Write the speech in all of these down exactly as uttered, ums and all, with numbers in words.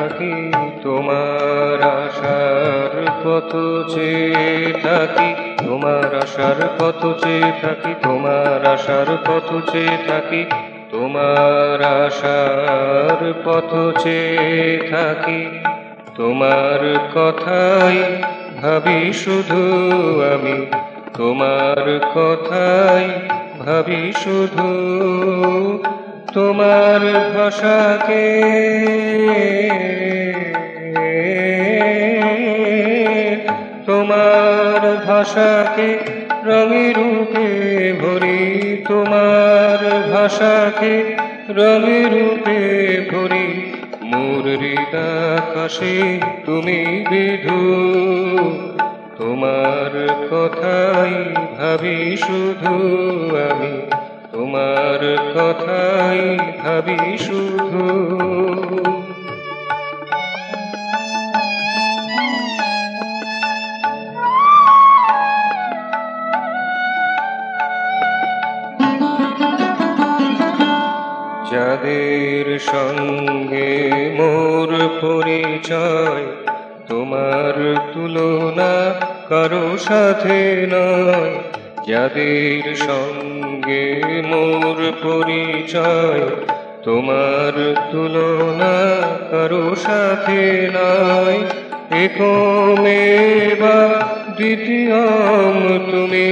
থাকি, তোমার আশার পথ চেয়ে থাকি, তোমার আশার পথ চেয়ে থাকি, তোমার আশার পথ চেয়ে থাকি, তোমার আশার পথ চেয়ে থাকি। তোমার কথাই ভাবি শুধু আমি, তোমার কথাই ভাবি শুধু। তোমার ভাষাকে তোমার ভাষাকে রঙে রূপে ভরি, তোমার ভাষাকে রঙে রূপে ভরি। মোর হৃদাকাশে তুমি বিধু, তোমার কথাই ভাবি শুধু আমি, তোমার কথাই ভাবি শুধু। যাদের সঙ্গে মোর পরিচয়, তোমার তুলনা কারো সাথে নয়। যাদের সঙ্গে মোর পরিচয়, তোমার তুলনা কারো সাথে নয়। একমেবা দ্বিতীয়ম তুমি,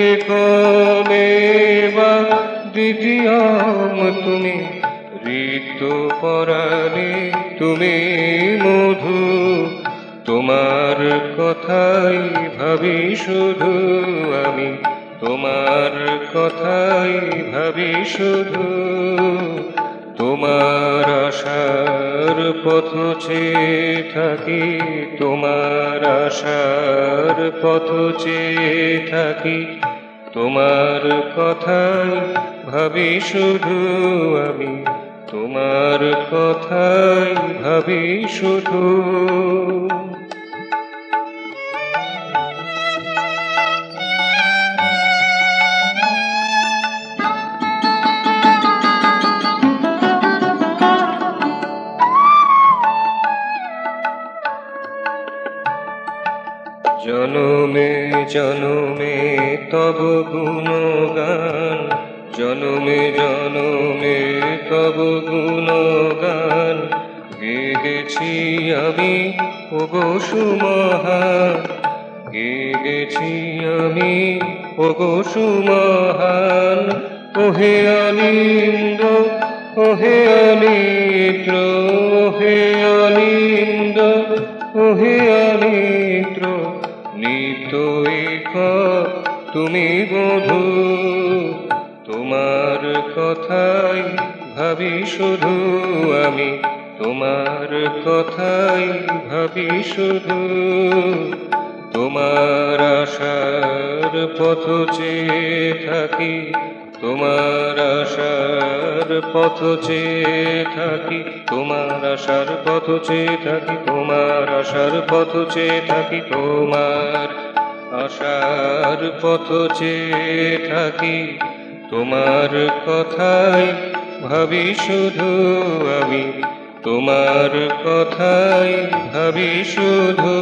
একমেবা দ্বিতীয়ম তুমি। ঋতু পরাণে তুমি মধু, তোমার কথাই ভাবি শুধু আমি, তোমার কথাই ভাবি শুধু। তোমার আশার পথ চেয়ে থাকি, তোমার আশার পথ চেয়ে থাকি, তোমার কথাই ভাবি শুধু আমি, তোমার কথাই ভাবি শুধু। জনমে জনমে তব গুণগান, জনমে জনমে তব গুণগান। গেয়েছি আমি ওগো সুমহান, গেয়েছি আমি ওগো সুমহান। ওহে অনিন্দ ওহে অনিদ্র, ওহে অনিন্দ ওহে অনিদ্র। নিত্য এক তুমি বধূ, তোমার কথাই ভাবি শুধু আমি, তোমার কথাই ভাবি শুধু। তোমার আশার পথ চেয়ে থাকি, তোমার আশার পথ চেয়ে থাকি, তোমার আশার পথ চেয়ে থাকি, তোমার আশার পথ চেয়ে থাকি, তোমার আশার পথ চেয়ে থাকি। তোমার কথাই ভাবি শুধু আমি, তোমার কথাই ভাবি শুধু।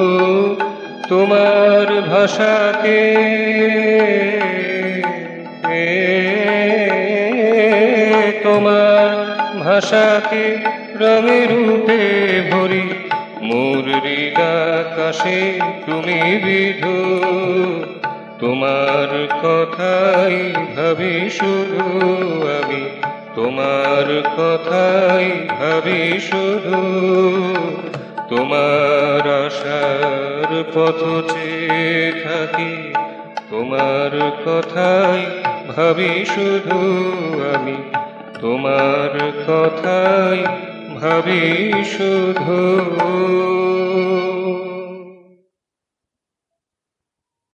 তোমার ভাষাকে তোমার ভাষাকে রঙে রূপে ভরি। মোর হৃদাকাশে তুমি বিধু, তোমার কথাই ভাবি শুধু আমি, তোমার কথাই ভাবি শুধু। তোমার আশার পথ চেয়ে থাকি, তোমার কথাই ভাবি শুধু আমি, তোমার কথাই ভাবি শুধু।